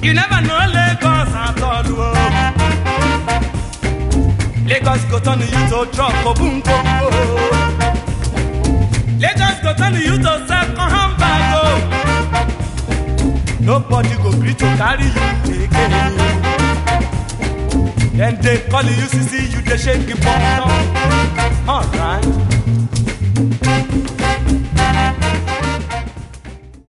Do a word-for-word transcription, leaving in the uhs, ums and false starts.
You never know Lagos at all. Oh. Lagos go turn you to truck, oh boom, boom, oh. Lagos go turn you to second hand bag, oh. Nobody go agree to carry you again. Then they call you, see, see you, they shake the bottom. All right.